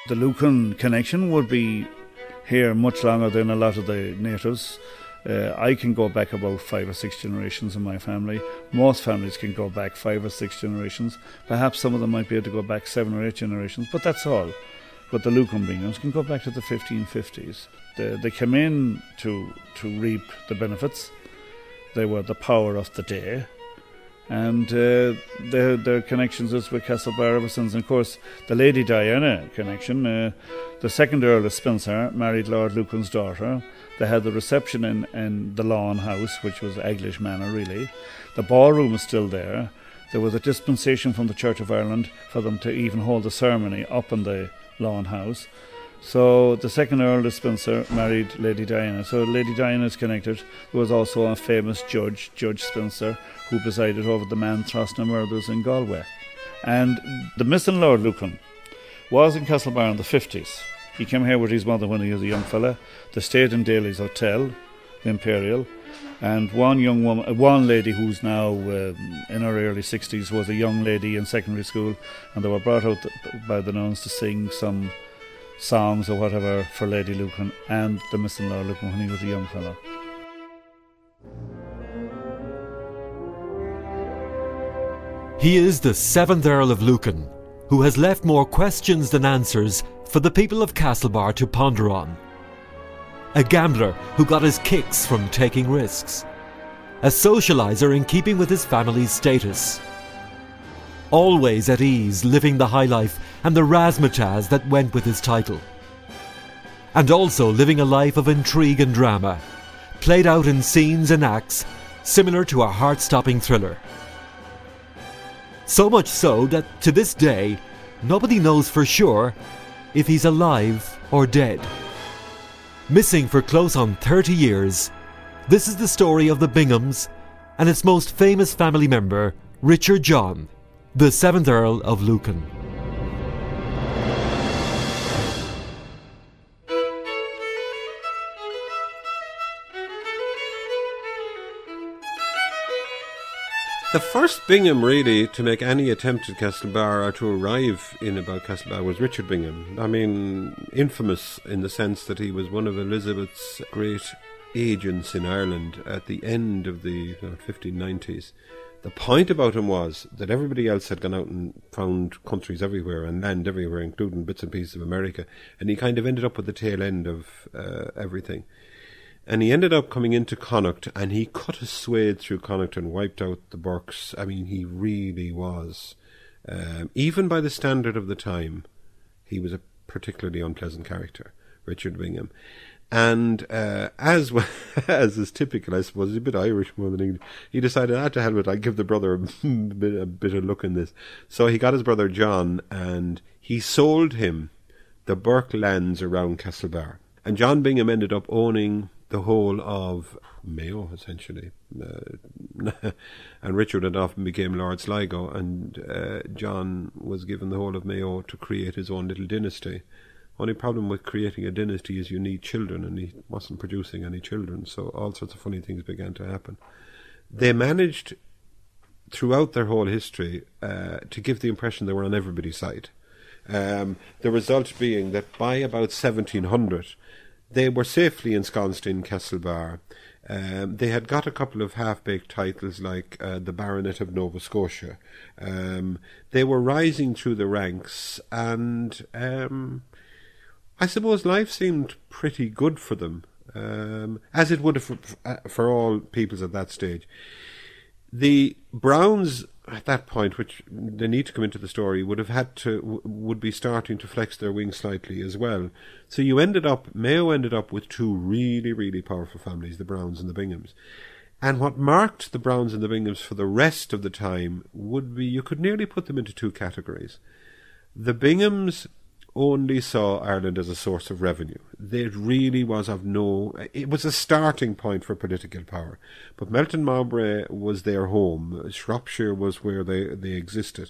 The Lucan connection would be here much longer than a lot of the natives. I can go back about 5 or 6 generations in my family. Most families can go back 5 or 6 generations. Perhaps some of them might be able to go back 7 or 8 generations, but that's all. But the Lucan Binghams can go back to the 1550s. They came in to reap the benefits. They were the power of the day. And their connections is with Castlebar ever since. And of course, the Lady Diana connection, the second Earl of Spencer married Lord Lucan's daughter. They had the reception in the Lawn House, which was Eglish Manor, really. The ballroom is still there. There was a dispensation from the Church of Ireland for them to even hold the ceremony up in the Lawn House. So the second Earl of Spencer married Lady Diana. So Lady Diana is connected. There was also a famous judge, Judge Spencer, who presided over the Mantrosna murders in Galway. And the missing Lord Lucan was in Castlebar in the 50s. He came here with his mother when he was a young fella. They stayed in Daly's Hotel, the Imperial. And one lady who's now in her early 60s was a young lady in secondary school. And they were brought out by the nuns to sing some songs or whatever for Lady Lucan and the missing Lord Lucan when he was a young fellow. He is the 7th Earl of Lucan, who has left more questions than answers for the people of Castlebar to ponder on. A gambler who got his kicks from taking risks. A socialiser in keeping with his family's status. Always at ease, living the high life and the razzmatazz that went with his title. And also living a life of intrigue and drama, played out in scenes and acts similar to a heart-stopping thriller. So much so that to this day, nobody knows for sure if he's alive or dead. Missing for close on 30 years, this is the story of the Binghams and its most famous family member, Richard John, the 7th Earl of Lucan. The first Bingham, really, to make any attempt at Castlebar or to arrive in about Castlebar was Richard Bingham. I mean, infamous in the sense that he was one of Elizabeth's great agents in Ireland at the end of the 1590s. The point about him was that everybody else had gone out and found countries everywhere and land everywhere, including bits and pieces of America, and he kind of ended up with the tail end of everything. And he ended up coming into Connacht, and he cut a swathe through Connacht and wiped out the Burkes. I mean, he really was. Even by the standard of the time, he was a particularly unpleasant character, Richard Bingham. And as is typical, I suppose, he's a bit Irish more than English, he decided, to hell with it, I'd give the brother a bit of look in this. So he got his brother John, and he sold him the Burke lands around Castlebar. And John Bingham ended up owning the whole of Mayo, essentially. And Richard and often became Lord Sligo, and John was given the whole of Mayo to create his own little dynasty. Only problem with creating a dynasty is you need children, and he wasn't producing any children, so all sorts of funny things began to happen. They managed, throughout their whole history, to give the impression they were on everybody's side. The result being that by about 1700, they were safely ensconced in Castlebar. They had got a couple of half-baked titles like the Baronet of Nova Scotia. They were rising through the ranks, and I suppose life seemed pretty good for them, as it would have for all peoples at that stage. The Browns at that point, which they need to come into the story, would be starting to flex their wings slightly as well. So Mayo ended up with two really, really powerful families, the Browns and the Binghams. And what marked the Browns and the Binghams for the rest of the time would be, you could nearly put them into two categories. The Binghams only saw Ireland as a source of revenue. It really was it was a starting point for political power. But Melton Mowbray was their home. Shropshire was where they existed.